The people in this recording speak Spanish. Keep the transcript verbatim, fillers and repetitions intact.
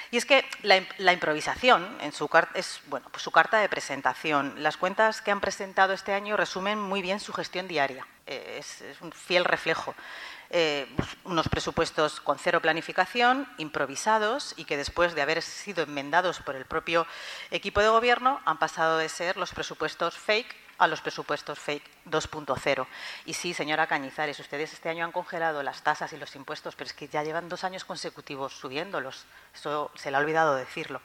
Y es que la, la improvisación en su es bueno, pues su carta de presentación. Las cuentas que han presentado este año resumen muy bien su gestión diaria. Eh, es, es un fiel reflejo. Eh, unos presupuestos con cero planificación, improvisados y que después de haber sido enmendados por el propio equipo de gobierno han pasado de ser los presupuestos fake a los presupuestos fake dos punto cero. Y sí, señora Cañizares, ustedes este año han congelado las tasas y los impuestos, pero es que ya llevan dos años consecutivos subiéndolos. Eso se le ha olvidado decirlo.